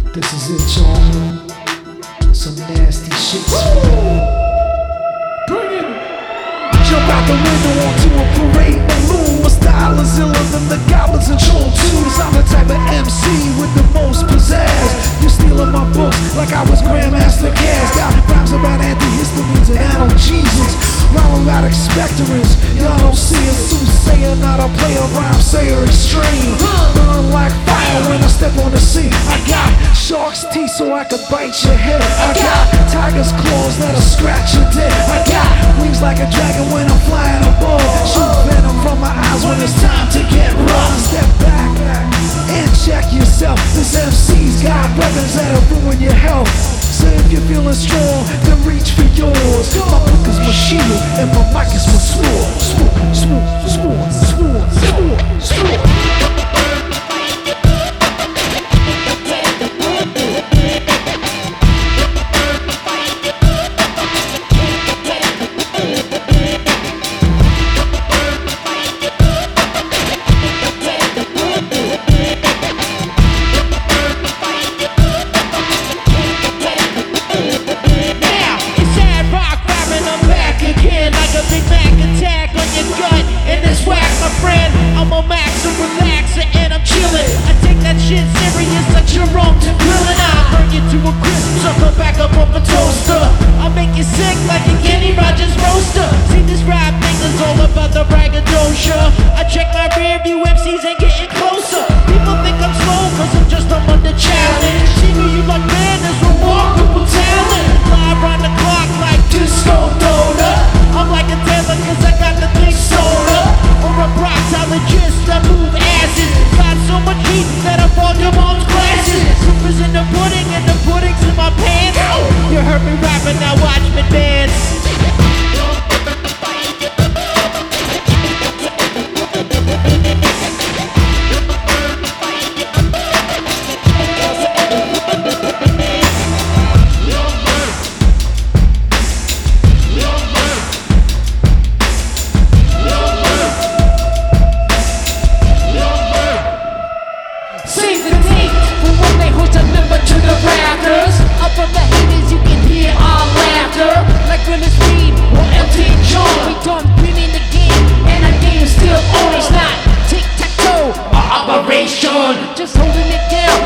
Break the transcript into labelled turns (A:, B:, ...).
A: This is it, y'all. Some nasty shit. Bring it! Jump out the window onto a parade balloon. My style is iller than the goblins in Troll 2's. I'm the type of MC with the most pizzazz. You stealing my books like I was Grandmaster Caz. Got rhymes about antihistamines and analgesics. Rhyme about expectorants. Y'all don't see a soothsayer, not a player, rhyme sayer extreme. Burn like fire when I step on the scene. I got shark's teeth so I could bite your head. I got tiger's claws that'll scratch you dead. I got wings like a dragon when I'm flying above. Shoot venom from my eyes when it's time to get rough. Step back and check yourself. This MC's got weapons that'll ruin your health. So if you're feeling strong, then reach for yours. My book is my shield and my mic is my sword. Sword, sword, sword, sword, sword, sword.
B: Serious like you're wrong to grilling. I'll burn you to a crisp, circle back up on the toaster. I'll make you sick like a Kenny Rogers roaster. See, this rap thing is all about the braggadocio. I check my rear view, MCs ain't getting closer. People think I'm slow cause I'm just under challenge. See me, you like man, there's remarkable talent. Fly around the clock like disco donut. I'm like a tailor cause I got the thing soda. Or a proctologist, I move asses. Got so much heat that I fog your mom's glasses. Soup is in the pudding and the pudding's in my pants. You heard me rapping, now watch me dance.
C: Save the date for when they hold a number to the rafters. Up from the haters you can hear our laughter. Like Willis Reed or Elton John. We done been in the game and our game still on. It's not tic-tac-toe or operation. Just holding it down